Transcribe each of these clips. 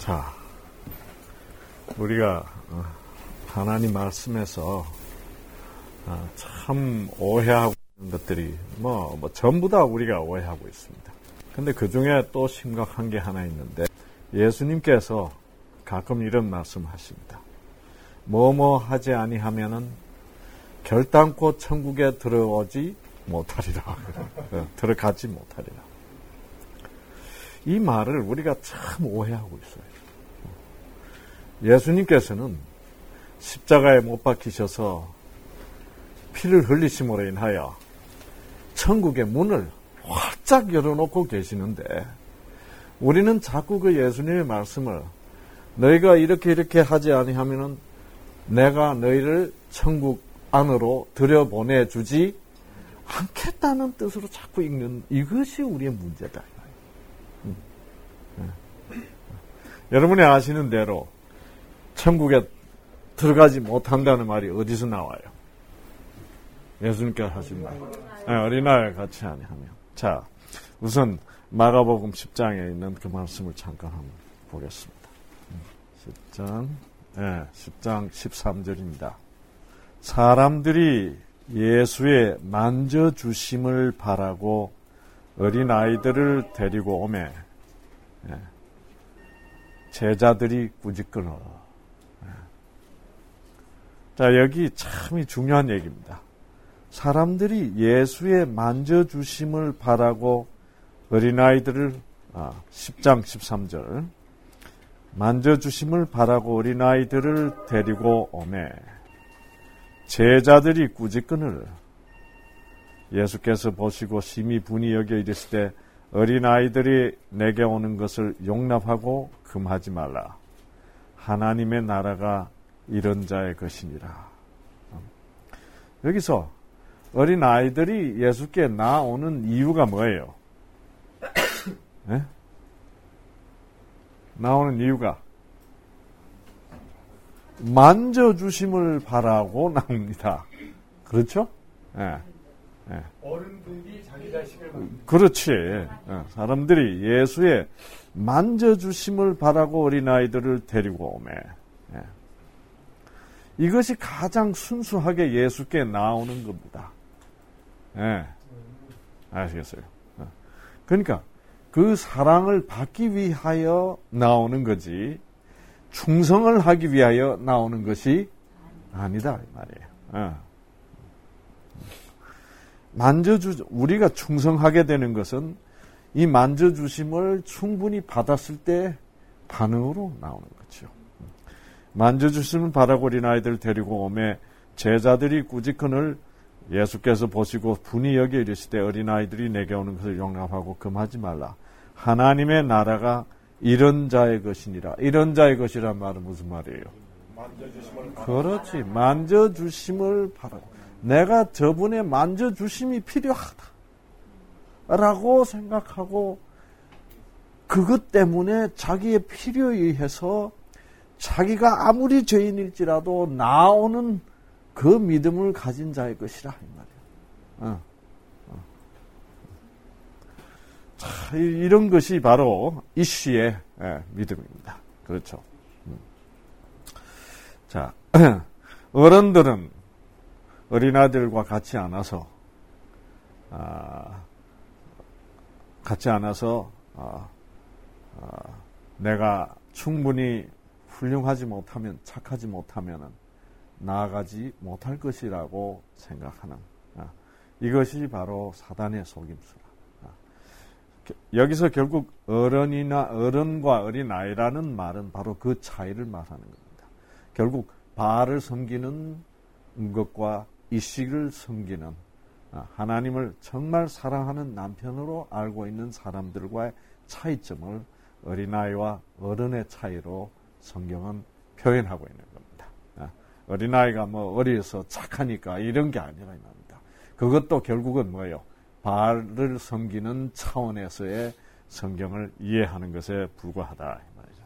자, 우리가 하나님 말씀에서 참 오해하고 있는 것들이 전부 다 우리가 오해하고 있습니다. 근데 그 중에 또 심각한 게 하나 있는데, 예수님께서 가끔 이런 말씀하십니다. 뭐뭐 하지 아니하면은 결단코 천국에 들어오지 못하리라. 들어가지 못하리라. 이 말을 우리가 참 오해하고 있어요. 예수님께서는 십자가에 못 박히셔서 피를 흘리심으로 인하여 천국의 문을 활짝 열어놓고 계시는데, 우리는 자꾸 그 예수님의 말씀을 너희가 이렇게 하지 아니하면은 내가 너희를 천국 안으로 들여보내주지 않겠다는 뜻으로 자꾸 읽는, 이것이 우리의 문제다. 여러분이 아시는 대로 천국에 들어가지 못한다는 말이 어디서 나와요? 예수님께서 하신 말. 어린아이와 같이 아니하면. 자, 우선 마가복음 10장에 있는 그 말씀을 잠깐 한번 보겠습니다. 10장 13절입니다. 사람들이 예수의 만져주심을 바라고 어린아이들을 데리고 오매 제자들이 꾸짖거늘. 자, 여기 참 중요한 얘기입니다. 사람들이 예수의 만져주심을 바라고 어린아이들을 10장 13절 만져주심을 바라고 어린아이들을 데리고 오매 제자들이 꾸짖거늘. 예수께서 보시고 심히 분이 여겨 이르시되 어린아이들이 내게 오는 것을 용납하고 금하지 말라. 하나님의 나라가 이런 자의 것이니라. 여기서 어린아이들이 예수께 나오는 이유가 뭐예요? 네? 나오는 이유가 만져주심을 바라고 나옵니다. 그렇죠? 네. 네. 어른들이 자기 자신을 그렇지. 사람들이 예수의 만져주심을 바라고 어린아이들을 데리고 오매. 이것이 가장 순수하게 예수께 나오는 겁니다. 아시겠어요? 그러니까 그 사랑을 받기 위하여 나오는 거지 충성을 하기 위하여 나오는 것이 아니다 이 말이에요. 우리가 충성하게 되는 것은 이 만져주심을 충분히 받았을 때 반응으로 나오는 거죠. 만져주심을 바라고 어린아이들 데리고 오매 제자들이 꾸짖거늘. 예수께서 보시고 분이 여겨 이르시되 어린아이들이 내게 오는 것을 용납하고 금하지 말라. 하나님의 나라가 이런 자의 것이니라. 이런 자의 것이란 말은 무슨 말이에요? 그렇지. 만져주심을 바라고. 내가 저분의 만져주심이 필요하다 라고 생각하고 그것 때문에 자기의 필요에 의해서 자기가 아무리 죄인일지라도 나오는 그 믿음을 가진 자의 것이라 이 말이에요. 자, 이런 것이 바로 이씨의 믿음입니다. 그렇죠. 자, 어른들은 어린아이들과 같이 안아서 내가 충분히 훌륭하지 못하면, 착하지 못하면 나아가지 못할 것이라고 생각하는, 이것이 바로 사단의 속임수라. 여기서 결국 어른과 어린아이라는 말은 바로 그 차이를 말하는 겁니다. 결국 바알을 섬기는 것과 이식을 섬기는, 하나님을 정말 사랑하는 남편으로 알고 있는 사람들과의 차이점을 어린아이와 어른의 차이로 성경은 표현하고 있는 겁니다. 어린아이가 어려서 착하니까 이런 게 아니라 이 말입니다. 그것도 결국은 뭐예요? 바알을 섬기는 차원에서의 성경을 이해하는 것에 불과하다 이 말이죠.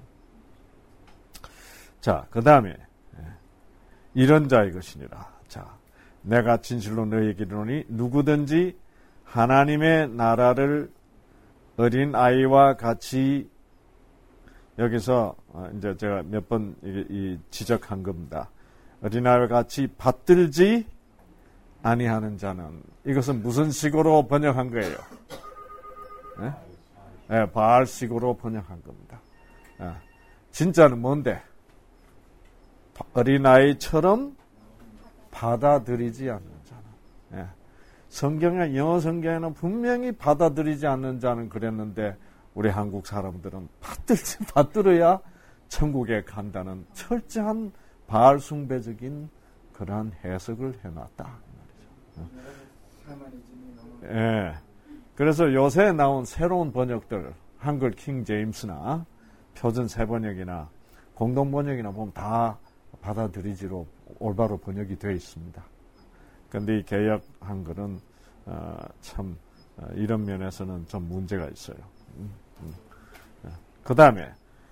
자, 그 다음에 이런 자의 것이니라. 자, 내가 진실로 너희에게 이르노니 누구든지 하나님의 나라를 어린아이와 같이 여기서 이제 제가 몇 번 지적한 겁니다. 어린아이와 같이 받들지 아니하는 자는, 이것은 무슨 식으로 번역한 거예요? 네, 바알식으로 번역한 겁니다. 진짜는 뭔데? 어린아이처럼 받아들이지 않는 자는. 성경에, 영어 성경에는 분명히 받아들이지 않는 자는 그랬는데, 우리 한국 사람들은 받들어야 천국에 간다는 철저한 바알 숭배적인 그러한 해석을 해놨다. 예. 그래서 요새 나온 새로운 번역들, 한글 킹 제임스나 표준 새번역이나 공동 번역이나 보면 다 받아들이지로 올바로 번역이 되어 있습니다. 그런데 이 개역 한글은 참 이런 면에서는 좀 문제가 있어요. 그 다음에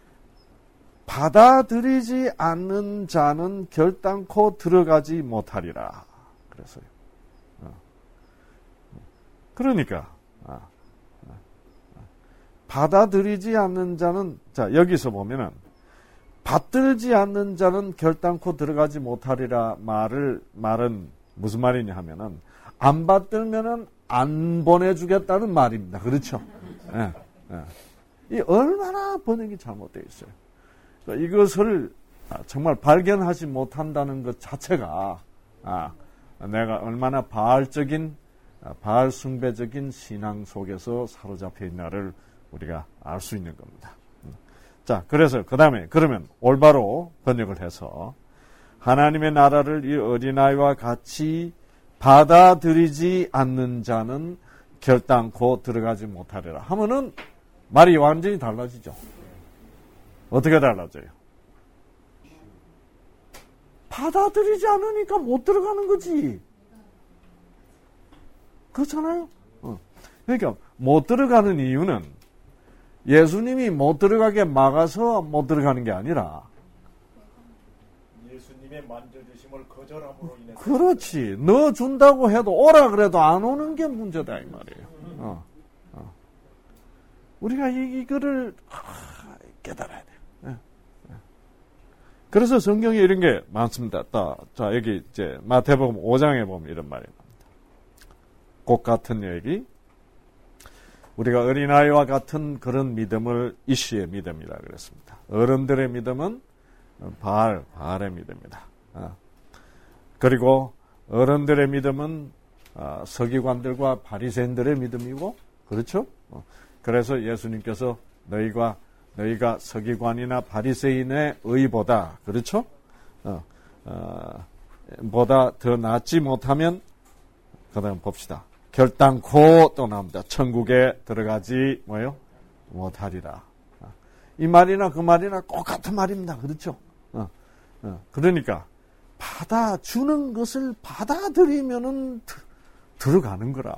받아들이지 않는 자는 결단코 들어가지 못하리라 그랬어요. 그러니까 받아들이지 않는 자는, 자 여기서 보면은 받들지 않는 자는 결단코 들어가지 못하리라 말은 무슨 말이냐 하면은 안 받들면은 안 보내주겠다는 말입니다. 그렇죠? 이 얼마나 번역이 잘못되어 있어요. 그러니까 이것을 정말 발견하지 못한다는 것 자체가 내가 얼마나 바알 숭배적인 신앙 속에서 사로잡혀 있나를 우리가 알 수 있는 겁니다. 자, 그래서 그 다음에 그러면 올바로 번역을 해서 하나님의 나라를 이 어린아이와 같이 받아들이지 않는 자는 결단코 들어가지 못하리라 하면은 말이 완전히 달라지죠. 어떻게 달라져요? 받아들이지 않으니까 못 들어가는 거지. 그렇잖아요? 그러니까 못 들어가는 이유는 예수님이 못 들어가게 막아서 못 들어가는 게 아니라 예수님의 만져주심을 거절함으로 인해서. 그렇지. 너 준다고 해도 오라 그래도 안 오는 게 문제다 이 말이에요. 우리가 이거를 깨달아야 돼요. 그래서 성경에 이런 게 많습니다. 자, 여기 이제 마태복음 5장에 보면 이런 말이 나옵니다. 곧 같은 얘기. 우리가 어린아이와 같은 그런 믿음을 이시의 믿음이라 그랬습니다. 어른들의 믿음은 바알의 믿음이다. 그리고 어른들의 믿음은 서기관들과 바리새인들의 믿음이고, 그렇죠? 그래서 예수님께서 너희가 서기관이나 바리새인의 의보다, 그렇죠? 보다 더 낫지 못하면, 그다음 봅시다. 결단코 또 나옵니다. 천국에 들어가지 못하리라. 이 말이나 그 말이나 똑같은 말입니다. 그렇죠? 그러니까 받아주는 것을 받아들이면은 들어가는 거라.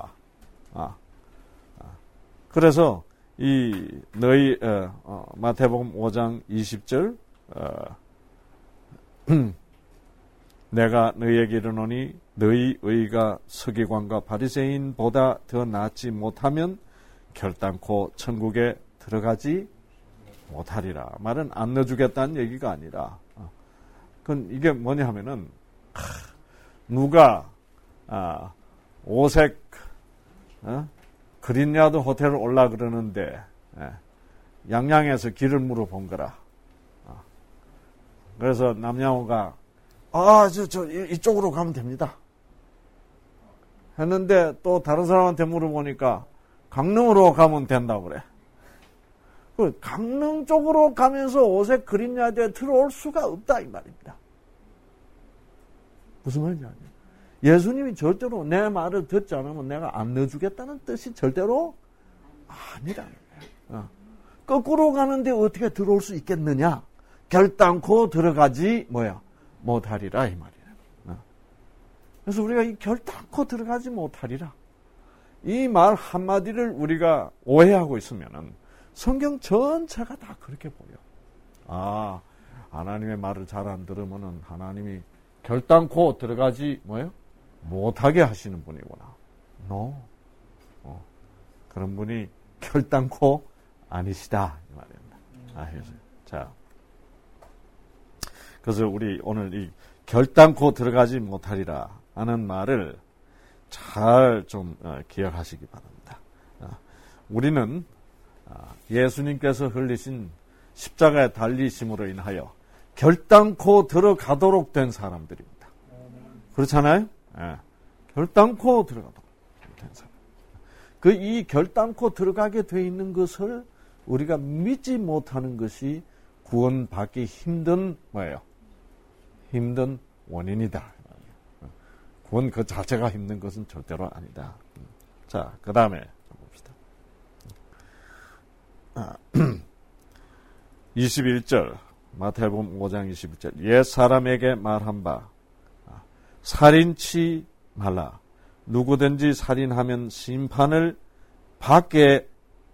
그래서 이 너희 마태복음 5장 20절 내가 너희에게 이르노니 너희 의가 서기관과 바리새인보다 더 낫지 못하면 결단코 천국에 들어가지 못하리라. 말은 안 넣어주겠다는 얘기가 아니라, 그건 이게 뭐냐 하면은 누가 오색 그린야드 호텔을 올라 그러는데 양양에서 길을 물어본 거라. 그래서 남양호가 이쪽으로 가면 됩니다 했는데 또 다른 사람한테 물어보니까 강릉으로 가면 된다고 그래. 강릉 쪽으로 가면서 오색 그린야드에 들어올 수가 없다 이 말입니다. 무슨 말인지 아니에요? 예수님이 절대로 내 말을 듣지 않으면 내가 안 넣어주겠다는 뜻이 절대로 아니라는 거예요. 거꾸로 가는데 어떻게 들어올 수 있겠느냐? 결단코 들어가지 못하리라 이 말이에요. 그래서 우리가 이 결단코 들어가지 못하리라 이 말 한마디를 우리가 오해하고 있으면은 성경 전체가 다 그렇게 보여. 하나님의 말을 잘 안 들으면은 하나님이 결단코 들어가지 못하게 하시는 분이구나. 그런 분이 결단코 아니시다 이 말입니다. 자, 그래서 우리 오늘 이 결단코 들어가지 못하리라 하는 말을 잘 좀 기억하시기 바랍니다. 우리는 예수님께서 흘리신 십자가의 달리심으로 인하여 결단코 들어가도록 된 사람들입니다. 그렇잖아요? 네. 결단코 들어가도록 된 사람. 이 결단코 들어가게 돼 있는 것을 우리가 믿지 못하는 것이 구원받기 힘든 뭐예요? 힘든 원인이다. 구원 그 자체가 힘든 것은 절대로 아니다. 자, 그 다음에 봅시다. 21절 마태복음 5장 21절 옛 사람에게 말한 바 살인치 말라. 누구든지 살인하면 심판을 받게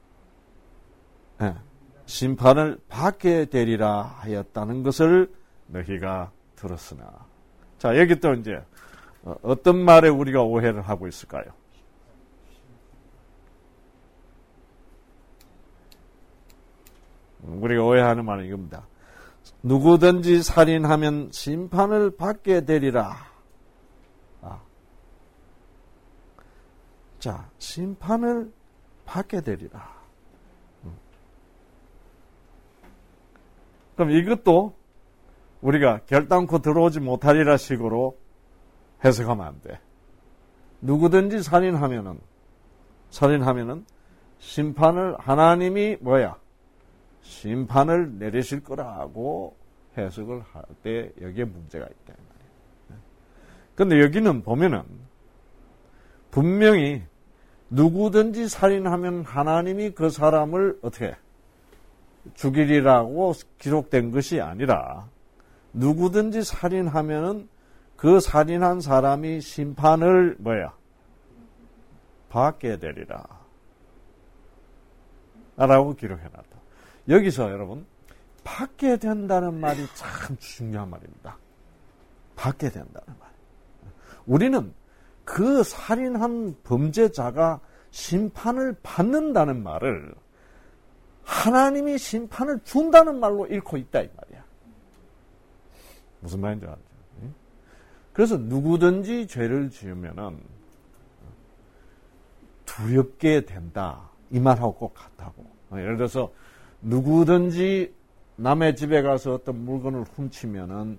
되리라 하였다는 것을 너희가 들었으나. 자, 여기 또 이제 어떤 말에 우리가 오해를 하고 있을까요? 우리가 오해하는 말은 이겁니다. 누구든지 살인하면 심판을 받게 되리라. 자, 심판을 받게 되리라. 그럼 이것도 우리가 결단코 들어오지 못하리라 식으로 해석하면 안 돼. 누구든지 살인하면은 심판을 하나님이 뭐야? 심판을 내리실 거라고 해석을 할 때 여기에 문제가 있다. 그런데 여기는 보면은 분명히 누구든지 살인하면 하나님이 그 사람을 어떻게 죽이리라고 기록된 것이 아니라 누구든지 살인하면은 그 살인한 사람이 심판을 뭐야? 받게 되리라. 라고 기록해놨다. 여기서 여러분 받게 된다는 말이 참 중요한 말입니다. 받게 된다는 말. 우리는 그 살인한 범죄자가 심판을 받는다는 말을 하나님이 심판을 준다는 말로 읽고 있다 이 말이야. 무슨 말인지 알죠? 그래서 누구든지 죄를 지으면은 두렵게 된다 이 말하고 꼭 같다고. 예를 들어서 누구든지 남의 집에 가서 어떤 물건을 훔치면은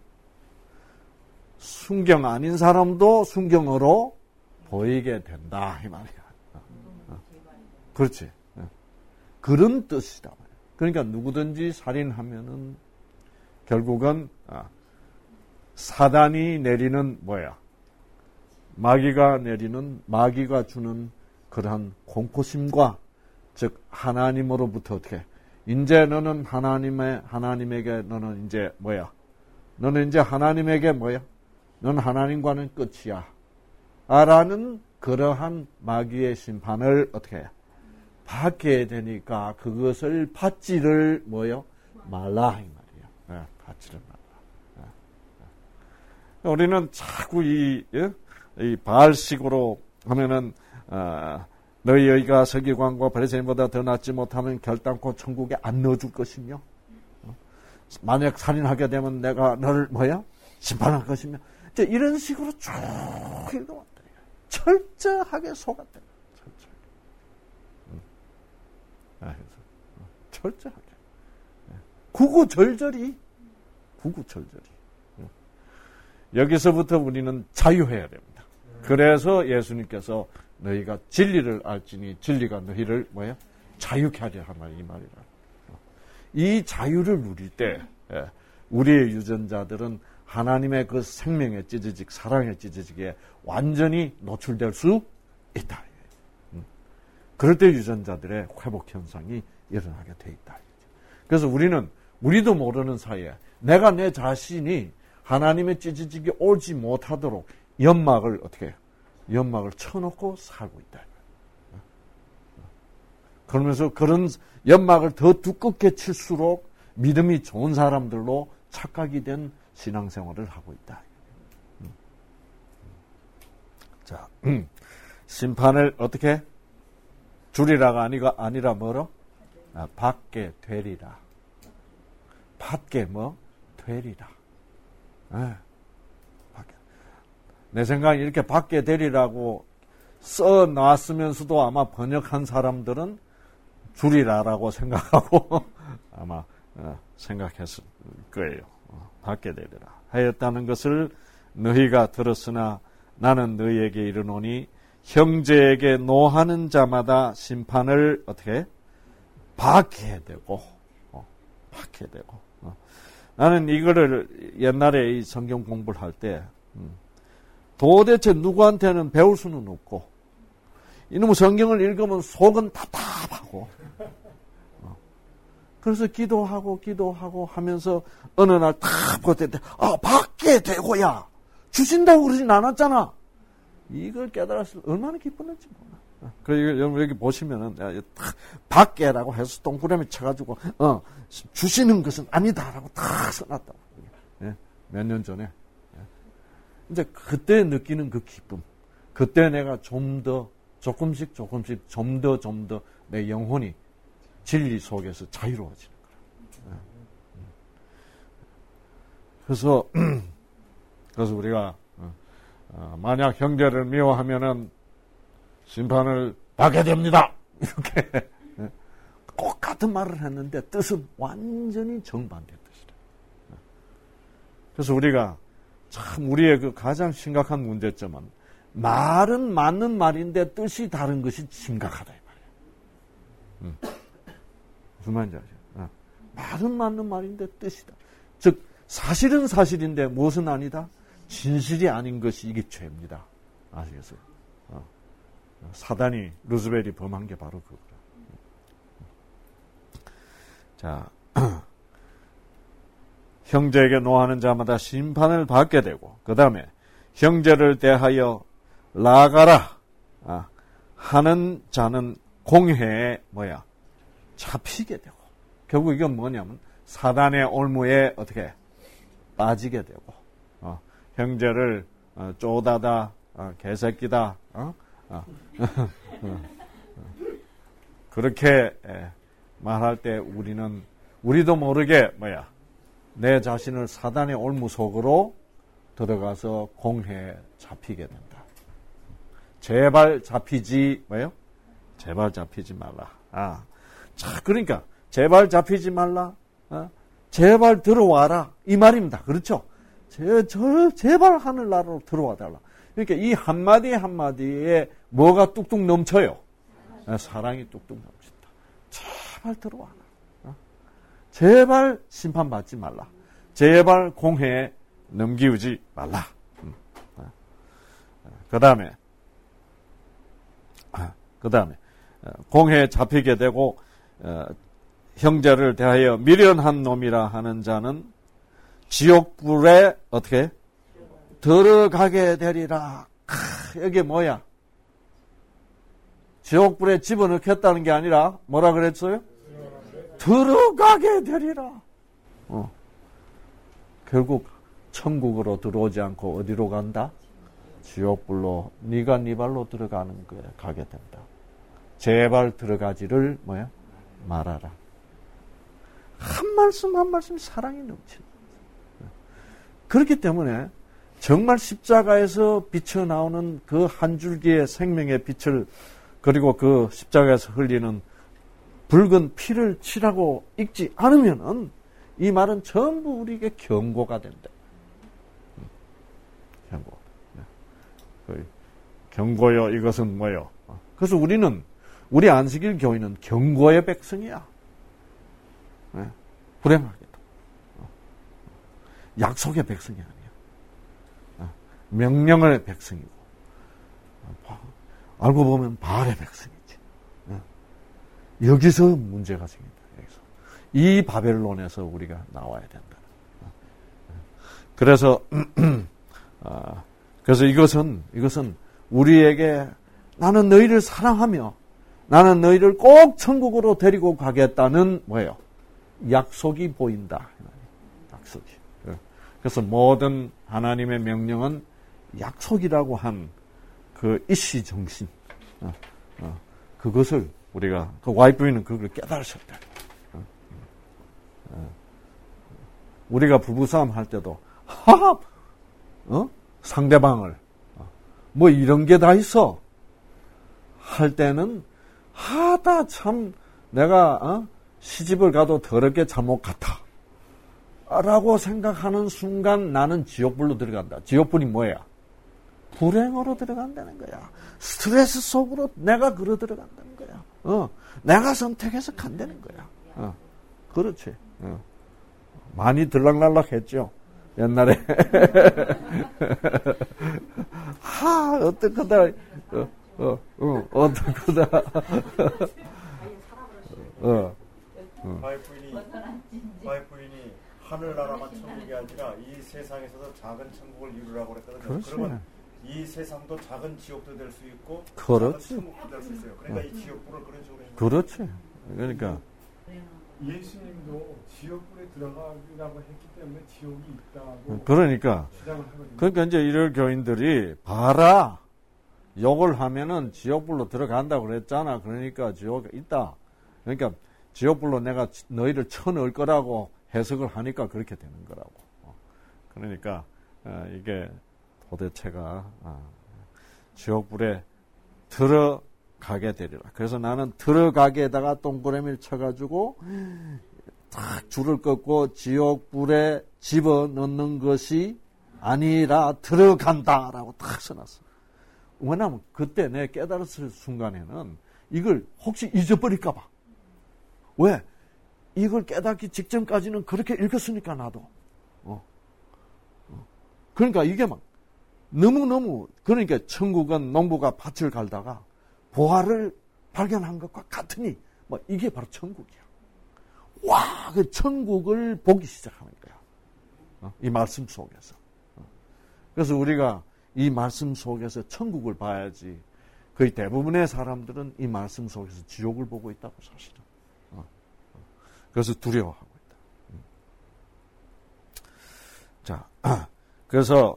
순경 아닌 사람도 순경으로 보이게 된다 이 말이야. 그렇지. 그런 뜻이다. 그러니까 누구든지 살인하면은 결국은 사단이 내리는 뭐야? 마귀가 주는 그러한 공포심과 즉 하나님으로부터 어떻게? 이제 너는 하나님에게 너는 이제 뭐야? 너는 이제 하나님에게 뭐야? 너는 하나님과는 끝이야. 라는 그러한 마귀의 심판을 어떻게 해? 받게 되니까 그것을 받지를 뭐요? 말라 이 말이에요. 받지를 말라. 우리는 자꾸 이 바알식으로 하면은 너희가 서기관과 바리새인보다 더 낫지 못하면 결단코 천국에 안 넣어줄 것이며 만약 살인하게 되면 내가 너를 뭐야? 심판할 것이며 이런 식으로 쭉 읽어왔다. 철저하게 속았다. 철저하게. 구구절절히. 여기서부터 우리는 자유해야 됩니다. 그래서 예수님께서 너희가 진리를 알지니 진리가 너희를 뭐야? 자유케 하리라 한 말이 이 말이라. 이 자유를 누릴 때 우리의 유전자들은 하나님의 그 생명의 찢어지기, 사랑의 찢어지기에 완전히 노출될 수 있다. 그럴 때 유전자들의 회복 현상이 일어나게 돼 있다. 그래서 우리도 모르는 사이에 내가 내 자신이 하나님의 찢어지기 오지 못하도록 연막을 어떻게 해요? 연막을 쳐놓고 살고 있다. 그러면서 그런 연막을 더 두껍게 칠수록 믿음이 좋은 사람들로 착각이 된 신앙생활을 하고 있다. 자, 심판을 어떻게 주리라가 아니라 뭐로? 받게 되리라. 받게 되리라. 내 생각에 이렇게 받게 되리라고 써놨으면서도 아마 번역한 사람들은 주리라라고 생각하고 아마 생각했을 거예요. 받게 되리라 하였다는 것을 너희가 들었으나 나는 너희에게 이르노니 형제에게 노하는 자마다 심판을 어떻게 받게 되고 나는 이거를 옛날에 이 성경 공부를 할 때 도대체 누구한테는 배울 수는 없고 이놈의 성경을 읽으면 속은 답답하고 그래서 기도하고 하면서 어느 날 탁 보때 받게 되고야 주신다고 그러진 않았잖아. 이걸 깨달았을 때 얼마나 기뻤는지 몰라. 그래서 여기 보시면은 탁 받게라고 해서 동그라미 쳐가지고 주시는 것은 아니다라고 탁 써놨다고. 몇 년 전에. 이제 그때 느끼는 그 기쁨. 그때 내가 좀 더 조금씩 좀 더 내 영혼이 진리 속에서 자유로워지는 거야. 그래서 우리가 만약 형제를 미워하면은 심판을 받게 됩니다. 이렇게 꼭 같은 말을 했는데 뜻은 완전히 정반대 뜻이다. 그래서 우리가 참 우리의 그 가장 심각한 문제점은 말은 맞는 말인데 뜻이 다른 것이 심각하다 이 말이에요. 무슨 말인지 아시죠? 말은 맞는 말인데 뜻이다. 즉 사실은 사실인데 무엇은 아니다? 진실이 아닌 것이 이게 죄입니다. 아시겠어요? 사단이 루즈벨이 범한 게 바로 그거다. 자, 형제에게 노하는 자마다 심판을 받게 되고 그 다음에 형제를 대하여 나가라 하는 자는 공회에 잡히게 되고 결국 이건 뭐냐면 사단의 올무에 어떻게 빠지게 되고 형제를 쪼다다 개새끼다 그렇게 말할 때 우리도 모르게 내 자신을 사단의 올무 속으로 들어가서 공회에 잡히게 된다. 제발 잡히지 제발 잡히지 말라. 자, 그러니까 제발 잡히지 말라. 제발 들어와라. 이 말입니다. 그렇죠? 제발 하늘나라로 들어와 달라. 그러니까 이 한마디 한마디에 뭐가 뚝뚝 넘쳐요? 사랑이 뚝뚝 넘친다. 제발 들어와라. 제발 심판받지 말라. 제발 공회에 넘기우지 말라. 그 다음에 공회에 잡히게 되고 형제를 대하여 미련한 놈이라 하는 자는 지옥불에 어떻게 들어가게 되리라. 이게 뭐야? 지옥불에 집어넣겠다는 게 아니라 뭐라 그랬어요? 들어가게 되리라. 결국 천국으로 들어오지 않고 어디로 간다? 지옥불로 네가 네 발로 들어가는 거에 가게 된다. 제발 들어가지를 말아라. 한 말씀 한 말씀 사랑이 넘치는. 그렇기 때문에 정말 십자가에서 비쳐나오는 그 한 줄기의 생명의 빛을 그리고 그 십자가에서 흘리는 붉은 피를 칠하고 읽지 않으면은 이 말은 전부 우리에게 경고가 된다. 경고. 경고요. 이것은 뭐요? 그래서 우리 안식일 교회는 경고의 백성이야. 불행하게도. 약속의 백성이 아니야. 명령의 백성이고. 알고 보면 바알의 백성이지. 여기서 문제가 생긴다. 여기서. 이 바벨론에서 우리가 나와야 된다. 그래서 이것은 우리에게 나는 너희를 사랑하며 나는 너희를 꼭 천국으로 데리고 가겠다는 뭐예요? 약속이 보인다. 약속이. 그래서 모든 하나님의 명령은 약속이라고 한 그 이시 정신, 그것을 우리가 그 와이프는 그걸 깨달으셨다. 우리가 부부싸움 할 때도 상대방을 뭐 이런 게 다 있어 할 때는 하다 참 내가 시집을 가도 더럽게 잘못 갔다 라고 생각하는 순간 나는 지옥불로 들어간다. 지옥불이 뭐야? 불행으로 들어간다는 거야. 스트레스 속으로 내가 걸어 들어간다는 거야. 내가 선택해서 간다는 거야. 그렇지. 많이 들락날락했죠. 옛날에. 어떡하다. 어떡하다. 와이프인이 하늘나라만 천국이 아니라 이 세상에서도 작은 천국을 이루라고 그랬거든요. 그렇지. 그러면 이 세상도 작은 지옥도 될 수 있고 그렇지. 작은 천국도 될 수 있어요. 그러니까 이 지옥불을 그런 식으로 그렇지. 그러니까 예수님도 지옥불에 들어가라고 했기 때문에 지옥이 있다고 그러니까 주장을 하거든요. 그러니까 이제 이런 교인들이 봐라 욕을 하면은 지옥불로 들어간다고 그랬잖아. 그러니까 지옥이 있다. 그러니까 지옥불로 내가 너희를 쳐넣을 거라고 해석을 하니까 그렇게 되는 거라고. 그러니까 이게 도대체가 지옥불에 들어가게 되리라. 그래서 나는 들어가게에다가 동그라미를 쳐가지고 딱 줄을 긋고 지옥불에 집어넣는 것이 아니라 들어간다라고 딱 써놨어. 왜냐하면 그때 내 깨달았을 순간에는 이걸 혹시 잊어버릴까봐. 왜? 이걸 깨닫기 직전까지는 그렇게 읽었으니까 나도. 그러니까 이게 막 너무너무 그러니까 천국은 농부가 밭을 갈다가 보화를 발견한 것과 같으니 뭐 이게 바로 천국이야. 와, 그 천국을 보기 시작하는 거야. 이 말씀 속에서. 그래서 우리가 이 말씀 속에서 천국을 봐야지. 거의 대부분의 사람들은 이 말씀 속에서 지옥을 보고 있다고 사실은. 그래서 두려워하고 있다. 자, 그래서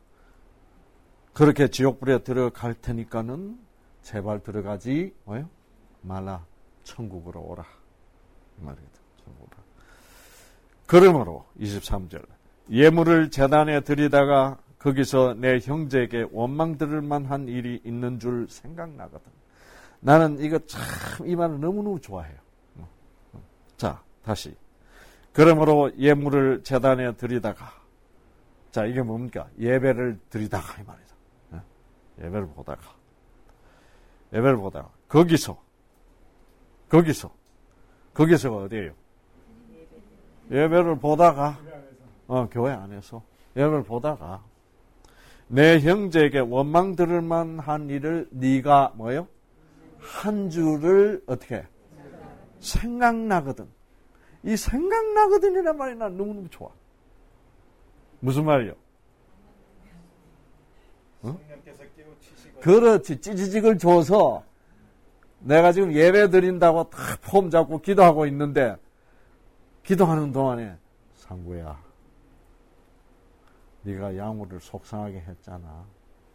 그렇게 지옥불에 들어갈 테니까는 제발 들어가지 말라. 천국으로 오라. 이 말이거든. 천국으로. 그러므로 23절 예물을 제단에 드리다가 거기서 내 형제에게 원망 들을 만한 일이 있는 줄 생각나거든. 나는 이거 참 이 말을 너무너무 좋아해요. 자, 다시. 그러므로 예물을 제단에 드리다가 자, 이게 뭡니까? 예배를 드리다가 이 말이다. 예배를 보다가 거기서가 어디예요? 예배를 보다가 교회 안에서 예배를 보다가 내 형제에게 원망 들을 만한 일을 네가 뭐요? 한 줄을 어떻게 생각나거든. 이 생각나거든이란 말이 난 너무너무 좋아. 무슨 말이요? 그렇지. 찌지직을 줘서 내가 지금 예배 드린다고 탁 폼 잡고 기도하고 있는데 기도하는 동안에 상구야 네가 양우를 속상하게 했잖아.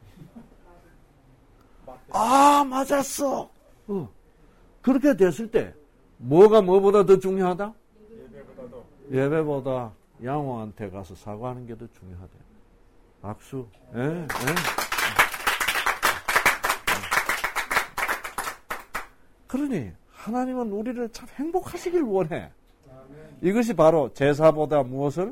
맞았어. 그렇게 됐을 때 뭐가 뭐보다 더 중요하다? 예배보다 양우한테 가서 사과하는 게 더 중요하대. 박수. 예. 그러니 하나님은 우리를 참 행복하시길 원해. 이것이 바로 제사보다 무엇을?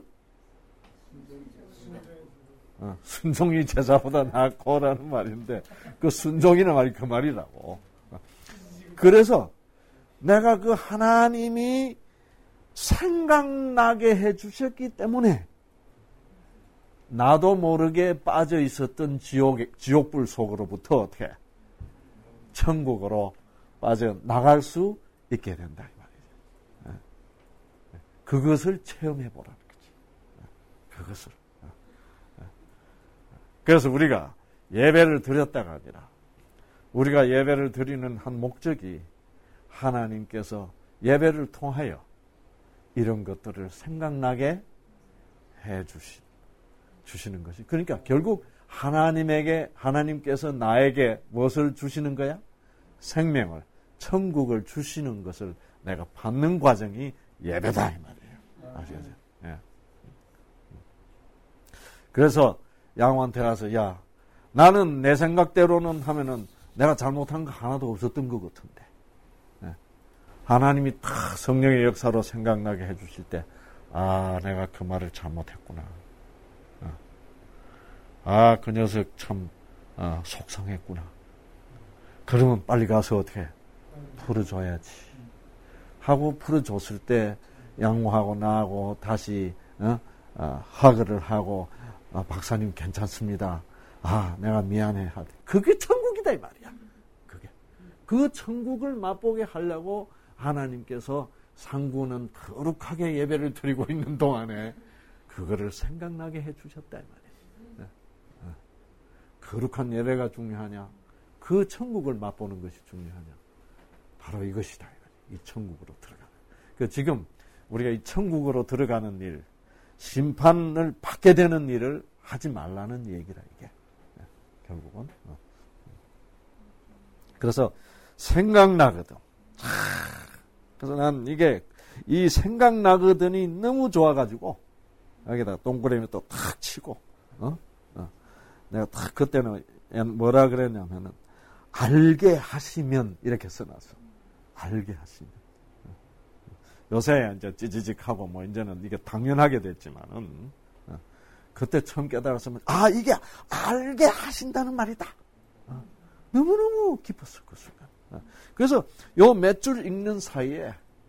순종이 제사보다 낫고라는 말인데 그 순종이라는 말이 그 말이라고. 그래서 내가 그 하나님이 생각나게 해주셨기 때문에 나도 모르게 빠져 있었던 지옥불 속으로부터 어떻게 천국으로 빠져나갈 수 있게 된다 이 말이죠. 그것을 체험해 보라는 거지. 그것을. 그래서 우리가 예배를 드렸다가 아니라 우리가 예배를 드리는 한 목적이 하나님께서 예배를 통하여 이런 것들을 생각나게 해 주시는 것이. 그러니까 결국 하나님께서 나에게 무엇을 주시는 거야? 생명을, 천국을 주시는 것을 내가 받는 과정이 예배다 이 말이에요. 아시겠어요? 예. 그래서 양호한테 가서 야, 나는 내 생각대로는 하면은 내가 잘못한 거 하나도 없었던 것 같은데. 하나님이 딱 성령의 역사로 생각나게 해주실 때, 아, 내가 그 말을 잘못했구나. 아, 그 녀석 참 속상했구나. 그러면 빨리 가서 어떻게 풀어줘야지 하고 풀어줬을 때 양호하고 나하고 다시 하거를 하고 박사님 괜찮습니다. 아, 내가 미안해. 그게 천국이다 이 말이야. 그 천국을 맛보게 하려고 하나님께서 상구는 거룩하게 예배를 드리고 있는 동안에 그거를 생각나게 해주셨다 이 말이에요. 거룩한 예배가 중요하냐? 그 천국을 맛보는 것이 중요하냐? 바로 이것이다. 이 천국으로 들어가는. 지금 우리가 이 천국으로 들어가는 일, 심판을 받게 되는 일을 하지 말라는 얘기라 이게. 결국은. 그래서 생각나거든. 그래서 난 이 생각나거든이 너무 좋아가지고 여기다가 동그라미 또 탁 치고 내가 탁 그때는 뭐라 그랬냐면은 알게 하시면 이렇게 써놨어. 알게 하시면. 요새 이제 찌지직하고 뭐 이제는 이게 당연하게 됐지만은 그때 처음 깨달았으면 아, 이게 알게 하신다는 말이다. 너무너무 깊었어 그 순간. 그래서 요 몇 줄 읽는 사이에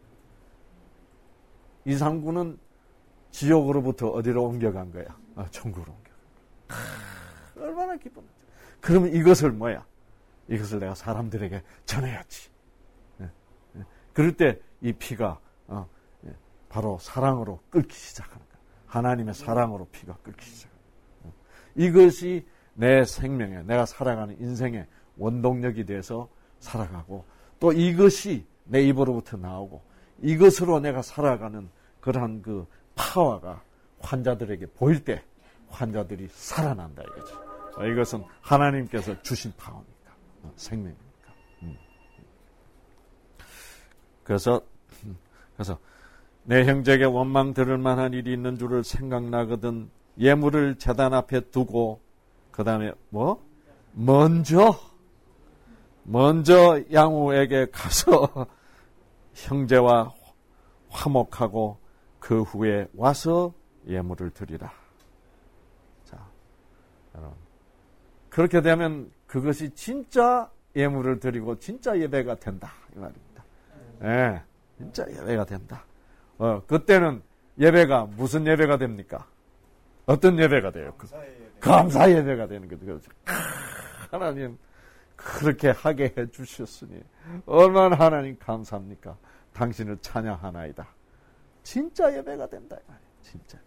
이상구는 지옥으로부터 어디로 옮겨간 거야? 천국으로 옮겨간 거야. 얼마나 기뻤는지. 그러면 이것을 뭐야? 이것을 내가 사람들에게 전해야지. 그럴 때 이 피가 바로 사랑으로 끓기 시작하는 거야. 하나님의 사랑으로 피가 끓기 시작하는 거야. 이것이 내 생명에, 내가 살아가는 인생의 원동력이 돼서 살아가고 또 이것이 내 입으로부터 나오고 이것으로 내가 살아가는 그러한 그 파워가 환자들에게 보일 때 환자들이 살아난다 이거지. 이것은 하나님께서 주신 파워니까, 생명이니까. 그래서 내 형제에게 원망 들을 만한 일이 있는 줄을 생각나거든 예물을 제단 앞에 두고 그 다음에 먼저 양우에게 가서 형제와 화목하고 그 후에 와서 예물을 드리라. 자, 여러분. 그렇게 되면 그것이 진짜 예물을 드리고 진짜 예배가 된다. 이 말입니다. 예, 진짜 예배가 된다. 그때는 예배가 무슨 예배가 됩니까? 어떤 예배가 돼요? 감사 예배가 되는 거죠. 하나님, 그렇게 하게 해 주셨으니 얼마나 하나님 감사합니까? 당신을 찬양하나이다. 진짜 예배가 된다. 진짜.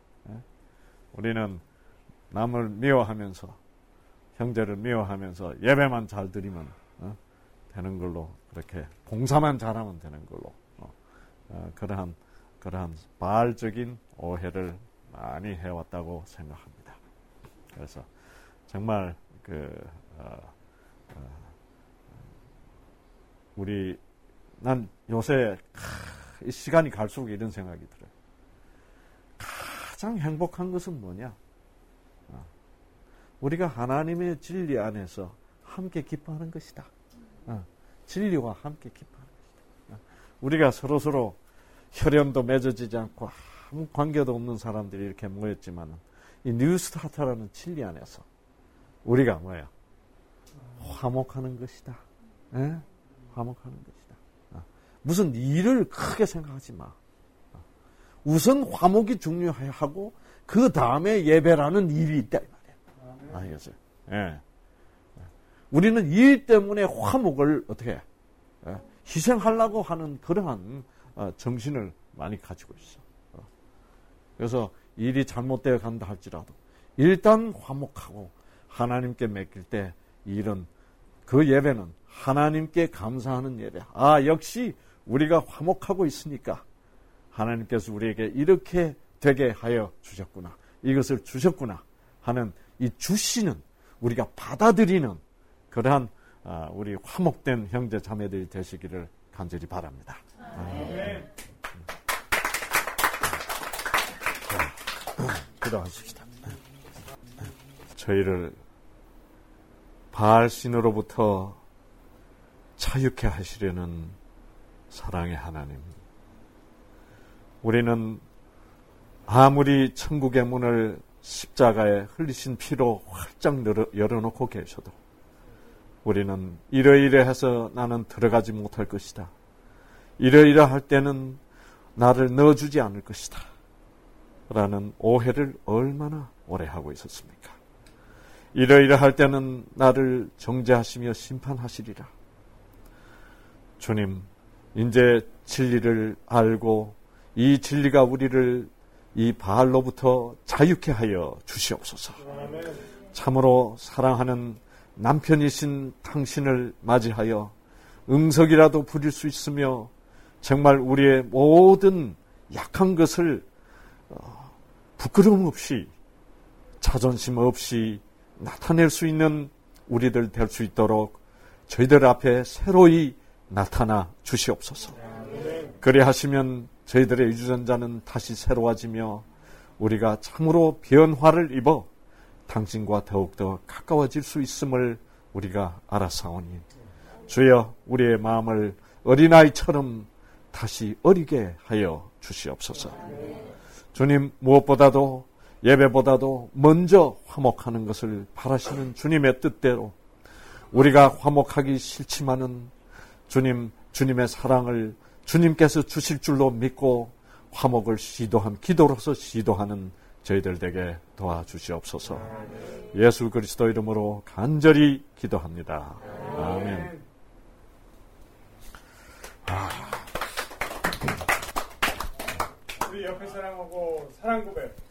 우리는 남을 미워하면서 형제를 미워하면서 예배만 잘 드리면 되는 걸로 그렇게 봉사만 잘하면 되는 걸로 그러한 바알적인 오해를 많이 해왔다고 생각합니다. 그래서 정말 난 요새 이 시간이 갈수록 이런 생각이 들어요. 가장 행복한 것은 뭐냐? 우리가 하나님의 진리 안에서 함께 기뻐하는 것이다. 진리와 함께 기뻐하는 것이다. 우리가 서로 혈연도 맺어지지 않고 아무 관계도 없는 사람들이 이렇게 모였지만 이 뉴스타트라는 진리 안에서 우리가 뭐야? 화목하는 것이다. 화목하는 것이다. 무슨 일을 크게 생각하지 마. 우선 화목이 중요하고 그 다음에 예배라는 일이 있다 이 말이에요. 알겠어요? 예. 우리는 일 때문에 화목을 어떻게 해? 희생하려고 하는 그러한 정신을 많이 가지고 있어. 그래서 일이 잘못되어 간다 할지라도 일단 화목하고 하나님께 맡길 때 일은 그 예배는 하나님께 감사하는 예배. 역시 우리가 화목하고 있으니까 하나님께서 우리에게 이렇게 되게 하여 주셨구나. 이것을 주셨구나 하는 이 주시는 우리가 받아들이는 그러한 우리 화목된 형제 자매들이 되시기를 간절히 바랍니다. 기도하십시다. 저희를 바알 신으로부터 자유케 하시려는 사랑의 하나님. 우리는 아무리 천국의 문을 십자가에 흘리신 피로 활짝 열어놓고 계셔도 우리는 이러이러해서 나는 들어가지 못할 것이다. 이러이러할 때는 나를 넣어주지 않을 것이다. 라는 오해를 얼마나 오래 하고 있었습니까? 이러이러할 때는 나를 정죄하시며 심판하시리라. 주님, 이제 진리를 알고 이 진리가 우리를 이 바알로부터 자유케 하여 주시옵소서. 참으로 사랑하는 남편이신 당신을 맞이하여 응석이라도 부릴 수 있으며 정말 우리의 모든 약한 것을 부끄러움 없이 자존심 없이 나타낼 수 있는 우리들 될 수 있도록 저희들 앞에 새로이 나타나 주시옵소서. 그래 하시면 저희들의 유전자는 다시 새로워지며 우리가 참으로 변화를 입어 당신과 더욱더 가까워질 수 있음을 우리가 알아사오니 주여 우리의 마음을 어린아이처럼 다시 어리게 하여 주시옵소서. 주님, 무엇보다도 예배보다도 먼저 화목하는 것을 바라시는 주님의 뜻대로 우리가 화목하기 싫지만은 주님, 주님의 사랑을 주님께서 주실 줄로 믿고 화목을 기도로서 시도하는 저희들 되게 도와주시옵소서. 예수 그리스도 이름으로 간절히 기도합니다. 아멘. 우리 옆에 사람하고 사랑 고백.